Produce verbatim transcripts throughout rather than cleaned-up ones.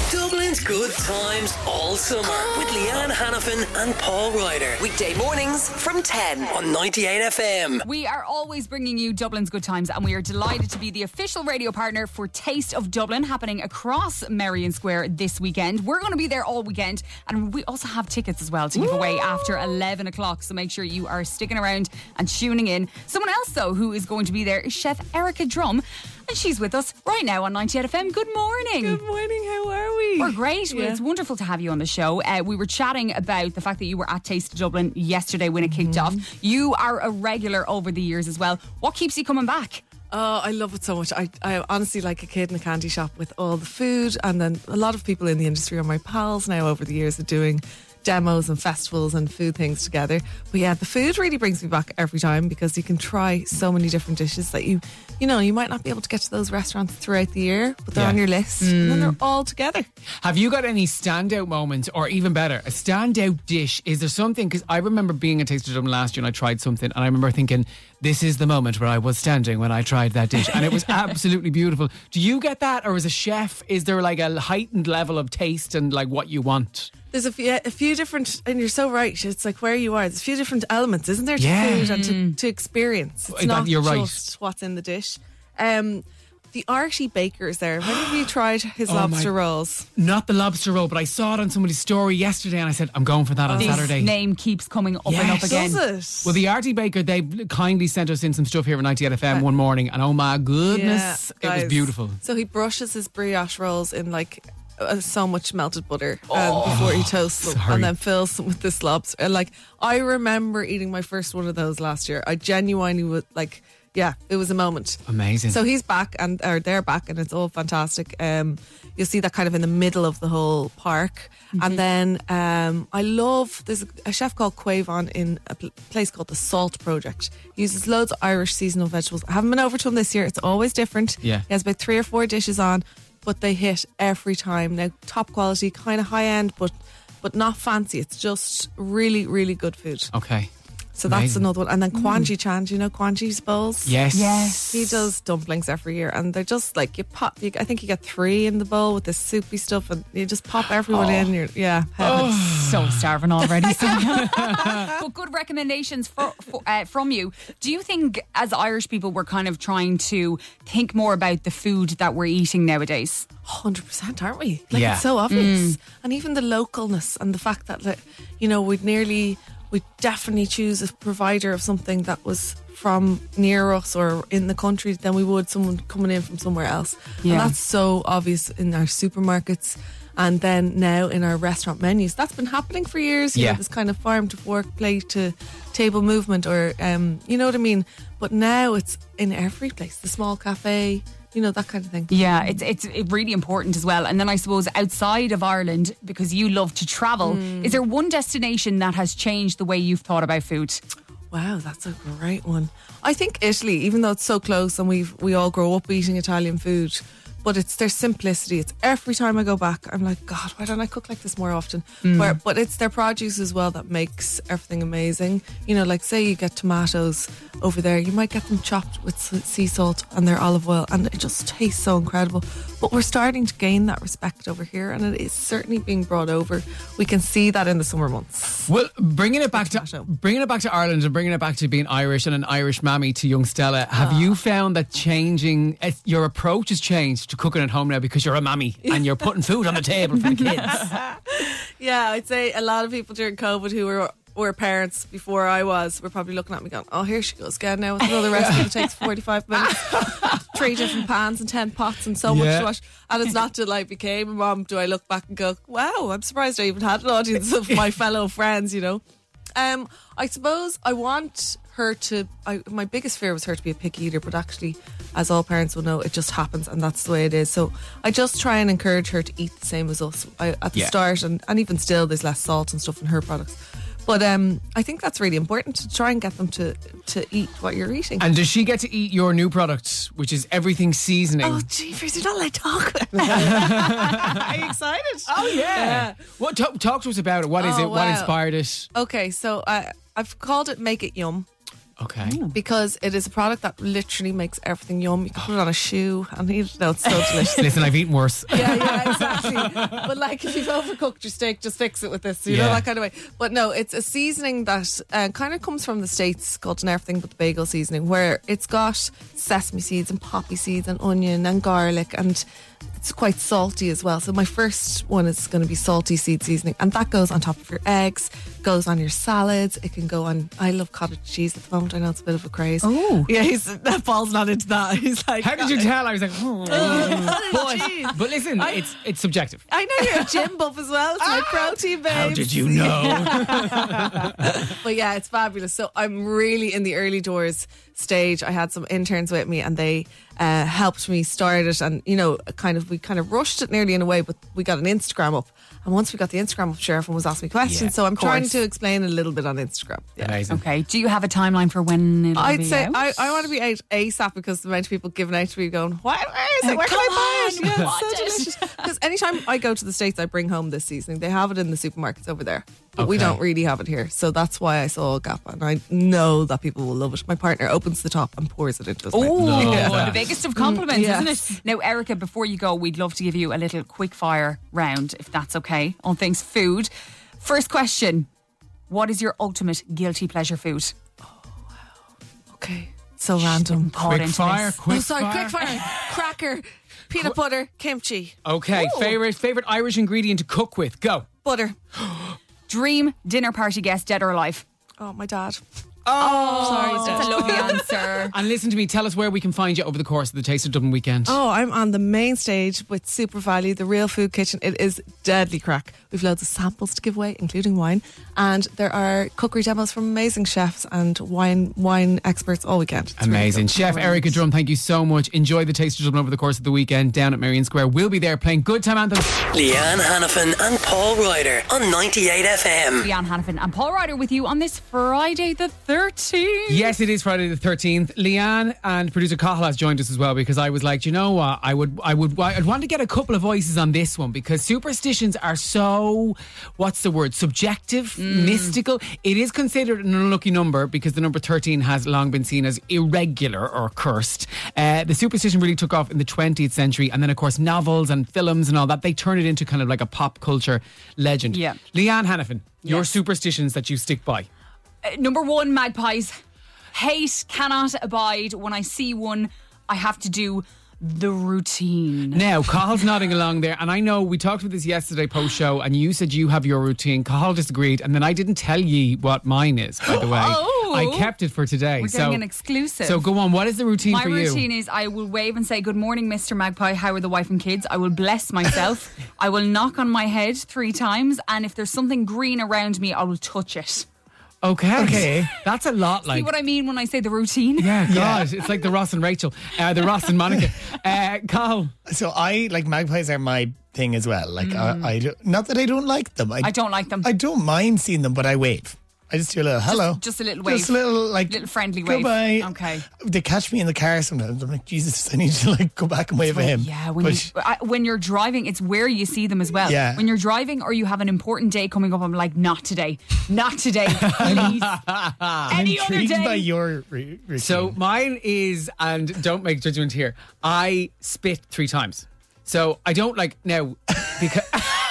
Dublin's good times all summer with Leanne Hannafin and Paul Ryder. Weekday mornings from ten on ninety-eight F M. We are always bringing you Dublin's good times, and we are delighted to be the official radio partner for Taste of Dublin, happening across Merrion Square this weekend. We're going to be there all weekend, and we also have tickets as well to give away after eleven o'clock, so make sure you are sticking around and tuning in. Someone else, though, who is going to be there is Chef Erica Drum, and she's with us right now on ninety-eight F M. Good morning. Good morning, how are we? We're great. Yeah. It's wonderful to have you on the show. Uh, we were chatting about the fact that you were at Taste of Dublin yesterday when it kicked Mm-hmm. off. You are a regular over the years as well. What keeps you coming back? Oh, I love it so much. I, I honestly like a kid in a candy shop with all the food, and then a lot of people in the industry are my pals now over the years of doing demos and festivals and food things together. But yeah, the food really brings me back every time because you can try so many different dishes that you, you know, you might not be able to get to those restaurants throughout the year, but they're Yeah. on your list and then they're all together. Have you got any standout moments, or even better, a standout dish? Is there something? Because I remember being at Taste of Dublin last year and I tried something, and I remember thinking, this is the moment where I was standing when I tried that dish, and it was absolutely beautiful. Do you get that, or as a chef, is there like a heightened level of taste and like what you want? There's a few, a few different, and you're so right, it's like where you are. There's a few different elements, isn't there, to Yeah. food and to, to experience. It's That- not you're right. just what's in the dish. Um, the Irishy baker is there. When have you tried his Oh lobster my- rolls? Not the lobster roll, but I saw it on somebody's story yesterday and I said, I'm going for that on This Saturday. name keeps coming up and Yes. up again. Does it? Well, the Artie Baker, they kindly sent us in some stuff here at ninety-eight F M one morning, and oh my goodness, Yeah, it was guys. beautiful. So he brushes his brioche rolls in like uh, so much melted butter um, Oh, before he toasts them, sorry. and then fills them with this lobster. And like, I remember eating my first one of those last year. I genuinely would like, yeah, it was a moment. Amazing. So he's back, and or they're back, and it's all fantastic. Um, you'll see that kind of in the middle of the whole park. And then um, I love, there's a, a chef called Quavon in a pl- place called the Salt Project. He uses loads of Irish seasonal vegetables. I haven't been over to him this year. It's always different. Yeah. He has about three or four dishes on, but they hit every time. Now, top quality, kind of high end, but but not fancy. It's just really, really good food. Okay. So that's Amazing. another one. And then Kwanji Chan, do you know Kwanji's bowls? Yes. Yes. He does dumplings every year, and they're just like you pop. You, I think you get three in the bowl with this soupy stuff, and you just pop everyone Oh. in. You're, yeah, heaven. So starving already. Sonia. But good recommendations for, for, uh, from you. Do you think, as Irish people, we're kind of trying to think more about the food that we're eating nowadays? Hundred percent, aren't we? Like Yeah. it's so obvious, and even the localness and the fact that, like, you know, we'd nearly, we'd definitely choose a provider of something that was from near us or in the country than we would someone coming in from somewhere else. Yeah. And that's so obvious in our supermarkets. And then now in our restaurant menus, that's been happening for years. You Yeah. know, this kind of farm to fork, plate to table movement, or um, you know what I mean. But now it's in every place. The small cafe, you know, that kind of thing. Yeah, it's it's really important as well. And then I suppose outside of Ireland, because you love to travel, is there one destination that has changed the way you've thought about food? Wow, that's a great one. I think Italy, even though it's so close and we we all grow up eating Italian food, but it's their simplicity. It's every time I go back, I'm like, God, why don't I cook like this more often? Where, but it's their produce as well that makes everything amazing. You know, like say you get tomatoes over there, you might get them chopped with s- sea salt and their olive oil, and it just tastes so incredible. But we're starting to gain that respect over here, and it is certainly being brought over. We can see that in the summer months. Well, bringing it back to Tomato. bringing it back to Ireland and bringing it back to being Irish and an Irish mammy to young Stella, have you found that changing uh, your approach has changed to cooking at home now because you're a mammy and you're putting food on the table for the kids? Yeah, I'd say a lot of people during COVID who were were parents before I was were probably looking at me going, oh, here she goes again now with another recipe that takes forty-five minutes, three different pans and ten pots and so much Yeah. to wash. And it's not till I became a mom do I look back and go, wow, I'm surprised I even had an audience of my fellow friends, you know. Um, I suppose I want her to, I, my biggest fear was her to be a picky eater, but actually, as all parents will know, it just happens and that's the way it is. So I just try and encourage her to eat the same as us I, at the Yeah. start, and, and even still there's less salt and stuff in her products. But um, I think that's really important to try and get them to, to eat what you're eating. And does she get to eat your new product, which is everything seasoning? Oh, jeepers, you're not allowed to talk about it. Are you excited? Oh, yeah. What talk, talk to us about it. What is Oh, it? What wow. inspired it? Okay, so I, I've called it Make It Yum. Okay. because it is a product that literally makes everything yum. You can put it on a shoe and eat it. No, it's so delicious. Listen, I've eaten worse. Yeah, yeah, exactly. But like, if you've overcooked your steak, just fix it with this. You Yeah. know, that kind of way. But no, it's a seasoning that uh, kind of comes from the States, called an everything but the bagel seasoning, where it's got sesame seeds and poppy seeds and onion and garlic, and it's quite salty as well. So my first one is going to be salty seed seasoning, and that goes on top of your eggs, goes on your salads. It can go on. I love cottage cheese at the moment. I know it's a bit of a craze. Oh. yeah, he's, that Paul's not into that. He's like, How did you tell? I was like, oh. cottage cheese. but, but listen, it's it's subjective. I know you're a gym buff as well. It's my protein, babe. How did you know? But yeah, it's fabulous. So I'm really in the early doors stage. I had some interns with me, and they uh, helped me start it. And you know, kind of we kind of rushed it nearly in a way, but we got an Instagram up. And once we got the Instagram up, sure, everyone was asking me questions. Yeah, so I'm of trying course. to explain a little bit on Instagram. Yeah. Amazing. Okay. Do you have a timeline for when it'll I'd be say out? I, I want to be out ASAP, because the amount of people giving out to me going, why, where is it? Oh, Where can come I buy it? on, Yeah, we it's so want it. delicious. Because anytime I go to the States, I bring home this seasoning. They have it in the supermarkets over there, but we Okay. don't really have it here. So that's why I saw a gap, and I know that people will love it. My partner opens the top and pours it into his mouth. Oh, Yeah. the biggest of compliments, Mm, yes. isn't it? Now, Erica, before you go, we'd love to give you a little quick fire round, if that's okay, on things food. First question: what is your ultimate guilty pleasure food? Okay, so random. Thought Quick into fire, this. quick Oh, sorry, fire. quick fire. Cracker, peanut butter, kimchi, Okay, favorite favorite Irish ingredient to cook with. Go. butter. Dream dinner party guest, dead or alive? Oh, my dad. Oh, sorry, that's a lovely answer. And listen to me, tell us where we can find you over the course of the Taste of Dublin weekend. Oh, I'm on the main stage with Super Value, the real food kitchen. It is deadly crack. We've loads of samples to give away, including wine. And there are cookery demos from amazing chefs and wine wine experts all weekend. It's really Amazing. good. Chef Erica Drum, thank you so much. Enjoy the Taste of Dublin over the course of the weekend down at Marion Square. We'll be there playing good time anthems. Leanne Hannafin and Paul Ryder on ninety-eight F M. Leanne Hannafin and Paul Ryder with you on this Friday the thirteenth. Yes, it is Friday the thirteenth. Leanne and producer Cathal has joined us as well, because I was like, you know what, I would, I would, I'd want to get a couple of voices on this one, because superstitions are so, what's the word, subjective, mystical. It is considered an unlucky number because the number thirteen has long been seen as irregular or cursed. Uh, the superstition really took off in the twentieth century, and then of course novels and films and all that, they turned it into kind of like a pop culture legend. Yeah. Leanne Hannafin, your Yes. superstitions that you stick by. Uh, number one, magpies. Hate, cannot abide. When I see one, I have to do the routine. Now, Cahill's nodding along there, and I know we talked about this yesterday post show, and you said you have your routine. Cahill disagreed, and then I didn't tell ye what mine is, by the way. Oh. I kept it for today. We're so, getting an exclusive. So go on, what is the routine My for you? routine is I will wave and say, "Good morning, Mister Magpie. How are the wife and kids?" I will bless myself. I will knock on my head three times, and if there's something green around me, I will touch it. Okay. Okay. That's a lot like. See what I mean when I say the routine? Yeah, God, it's like the Ross and Rachel, uh, the Ross and Monica. Uh, Cahill, So I like magpies are my thing as well. Like I, I do, not that I don't like them. I, I don't like them. I don't mind seeing them, but I wave. I just do a little hello. just a little wave. Just a little like Little friendly wave. goodbye. Okay. They catch me in the car sometimes. I'm like, Jesus, I need to like go back and wave at him. Yeah, when, you, But I, when you're driving, it's where you see them as well. Yeah. When you're driving or you have an important day coming up, I'm like, not today. Not today, please. I'm Any other intrigued day. by your re- routine. so mine is, and don't make judgment here, I spit three times. So I don't like, now, because...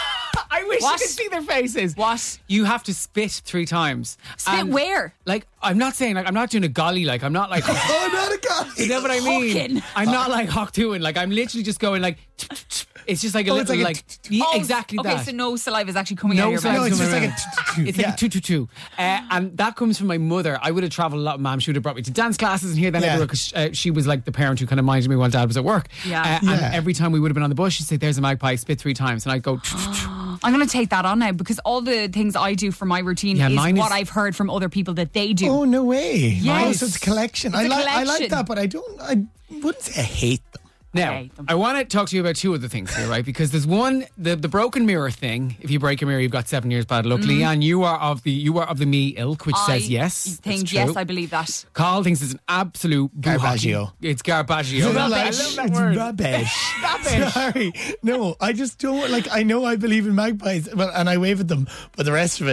I wish What? you could see their faces. What? You have to spit three times. Spit And, where? Like, I'm not saying, like, I'm not doing a golly, like, I'm not like... oh, not a guy. You know what I mean? Hawking. I'm not like hawk doing. Like I'm literally just going like. It's just like a Oh, it's little like a like, yeah, Oh, exactly okay, that. so no saliva is actually coming No out of your saliva mouth. No, it's just coming like around. a. It's yeah. like a two two two, uh, and that comes from my mother. I would have travelled a lot. Mom, she would have brought me to dance classes and here, then Yeah. everywhere, because uh, she was like the parent who kind of minded me while Dad was at work. Yeah. Uh, Yeah. And every time we would have been on the bus, she'd say, "There's a magpie, spit three times," and I'd go. I'm going to take that on now because all the things I do for my routine Yeah, is mine what is- I've heard from other people that they do. Oh no way! Yes. Oh, so it's a collection. It's I a like. I like collection. that, but I don't. I wouldn't say I hate them. Now, hate them. I want to talk to you about two other things here, right? Because there's one, the, the broken mirror thing. If you break a mirror, you've got seven years bad luck. Leanne, you are of the you are of the me ilk, which I says yes. think It's yes, true. I believe that. Carl thinks it's an absolute Garbaggio. buhaki. It's garbaggio. I I like- love that it's word. rubbish. Rubbish. Sorry, no, I just don't like. I know I believe in magpies, well, and I wave at them, but the rest of it,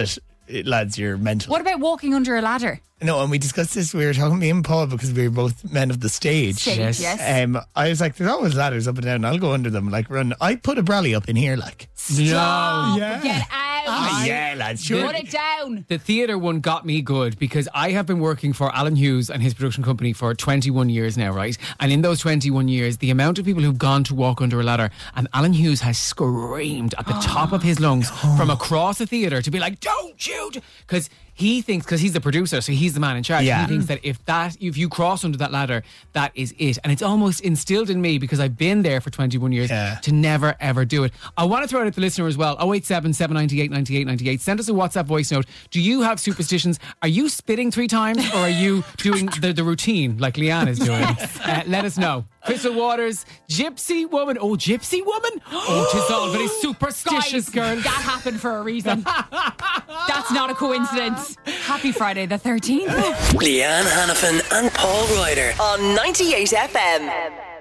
lads, you're mental. What about walking under a ladder? No, and we discussed this. We were talking, me and Paul, because we were both men of the stage. Stage, Yes. yes. Um, I was like, there's always ladders up and down. I'll go under them, like run. I put a brolly up in here, like. No. Yeah. Get out. Ah, yeah, lads. Sure. Put it down. The theatre one got me good because I have been working for Alan Hughes and his production company for twenty-one years now, right? And in those twenty-one years, the amount of people who've gone to walk under a ladder, and Alan Hughes has screamed at the top of his lungs from across the theatre to be like, don't you? Because he thinks, because he's the producer, so he's the man in charge. Yeah. He thinks that if that, if you cross under that ladder, that is it. And it's almost instilled in me because I've been there for twenty-one years Yeah. to never ever do it. I want to throw it at the listener as well. oh eight seven, seven nine eight, nine eight nine eight. Send us a WhatsApp voice note. Do you have superstitions? Are you spitting three times or are you doing the, the routine like Leanne is doing? Uh, let us know. Crystal Waters, Gypsy Woman. Oh, Gypsy Woman? Oh, tis all very superstitious, Guys, girl. that happened for a reason. That's not a coincidence. Happy Friday the thirteenth. Leanne Hannafin and Paul Ryder. On ninety-eight F M.